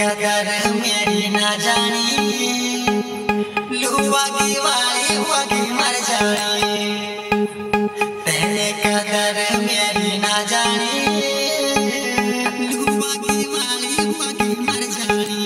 कदर मेरी ना जानी, लुआ की वाली हुआ की मर जानी। तेरे कदर मेरी ना जानी, लुआ की वाली हुआ की मर जानी।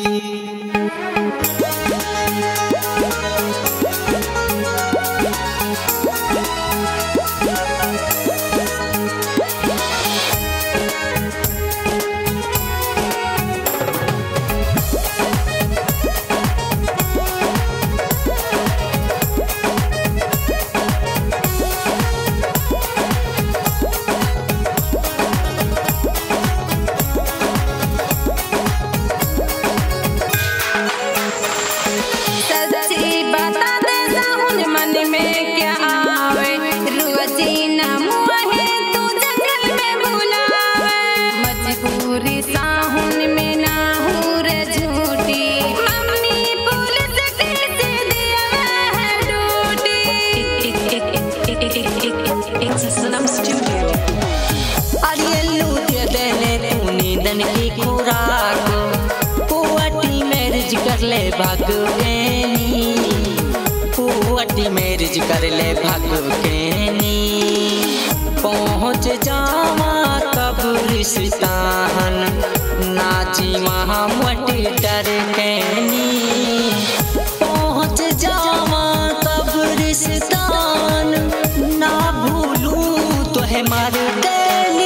की खुराक पुअटी मैरिज कर ले भागकेनी, पुअटी मैरिज कर ले भागकेनी। पहुँच जावा कब रिश्ताहन नाची वहाँ मटी डरकेनी। पहुँच जावा कब रिश्तान ना भूलूं तो है मर देनी।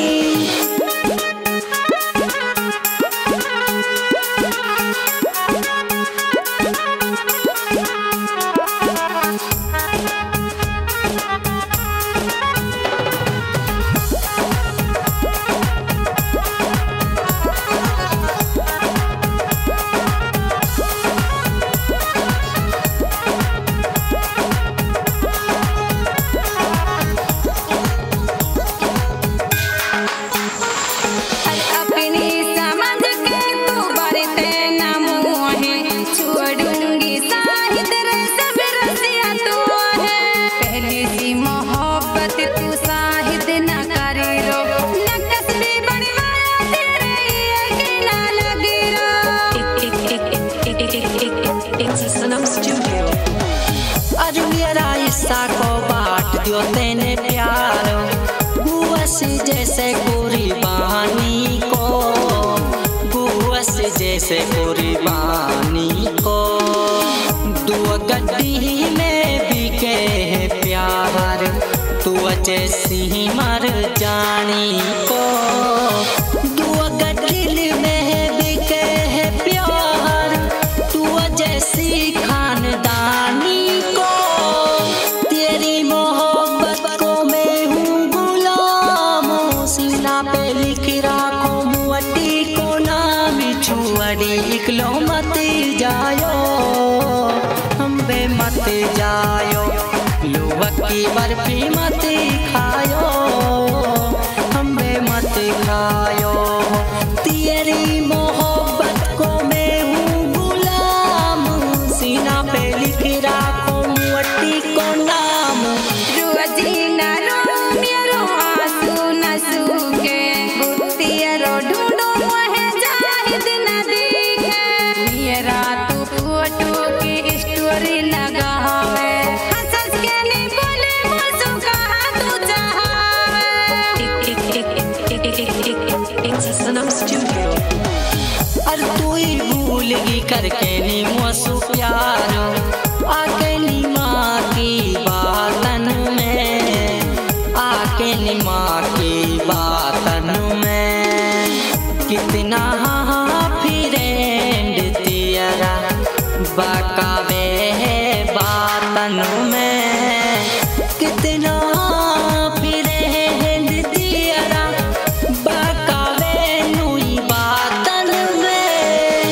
को बांट दियो तेने प्यार गुअस जैसे कुर्बानी को, गुअस जैसे कुर्बानी को। दो गड्डी में बिके है प्यार तू जैसी मर जानी को। दो गड्डी में बिके है प्यार तू जैसी खानदानी को। निकलो मत जायो हम बे मत जायो, लुआ की बर्फी मत खायो हम बे मत खायो। तेरी मोहब्बत को मैं हूँ गुलाम, सीना पे लिख राखो मुअट्टी को नाम। रोजीना रो मेरो आंसू न सूखे, तेरो ढूंढो मोहे जाहिद न दिखे। मेरा तू फोटो की स्टोरी लगावे, हंस के नहीं बोले मुझको कहा तू चाहे। सनम स्टूडियो और तू ही भूलगी करके नी मुझसे प्यार आके नी माँ की बातन में, आके नी माँ की बातन में। कितना फ्रेंड तेरा बकावे है बातन में, कितना फ्रेंड तेरा बकावे नुई बातन में।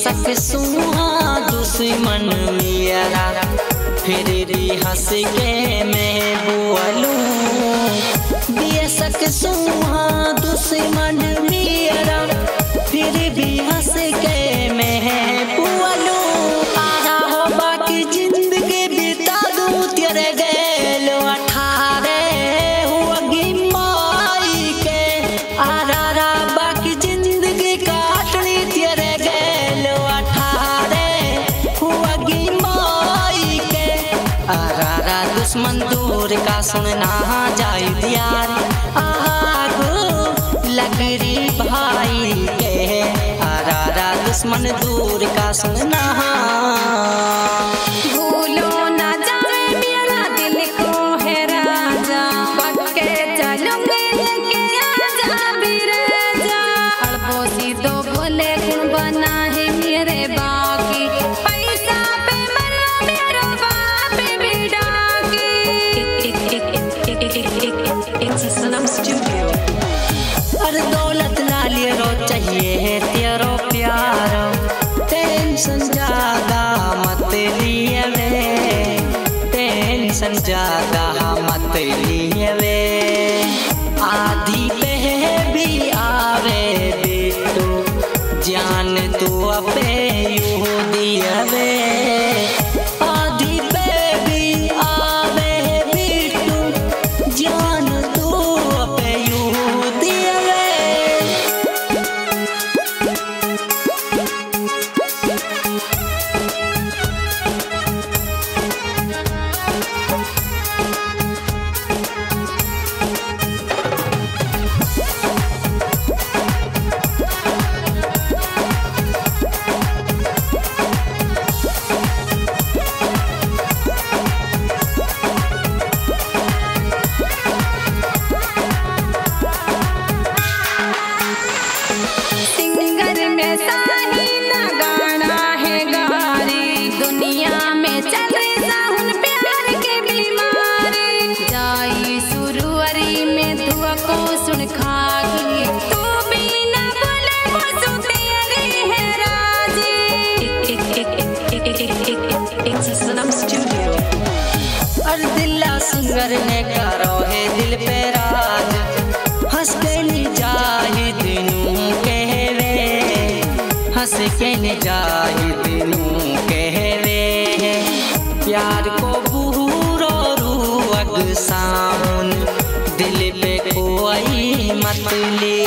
सक सुहा दुश्मन मेरा फिर भी हंस के मैं बोलूं दिए सक सुहा दुश्मन मेरा फिर भी हंस के मैं बोलूं आधा हो बाकी जिंदगी बिता दूं तेरे गैल 18 होगी माई के आधा बाकी जिंदगी काटनी तेरे गैल 18 होगी माई के आरा दुश्मन दूर का सुनना जाए यार आगो लगरी भाई के आरा दुश्मन दूर का सुनना भूलो ना जाए मेरा दिल को है राजा पक्के चलूंगे लेके आजा बिरजा अड़बोसी दो भोले गुण बना है मेरे बाकी पैसा पे मरो मेरो बाप भी डाकी It's a Sanam Studio. और दौलत लाली रो चाहिए तेरो प्यार टेंशन ज्यादा मत लिए वे टेंशन ज्यादा मत लिए वे आधी पे भी आवे बेटू जान तू अपे यूं दिया वे आधी पे भी आवे बेटू जान तू अपे यूं दिया वे सिंगर में साही ना गाना है गारी दुनिया में चले साहुन प्यार के बीमारी जाई सुरुवरी में दुआ को सुन खागी तू भी ना बोले बसु तेरी है राजी It's a Sanam Studio. और दिल्ला सिंगर ने करो है दिल पे राज हंस के नी जाही दिनों कहवे हंस के नी जाही दिनों कहवे प्यार को बूरो रूअग साउन दिल पे कोई मत ले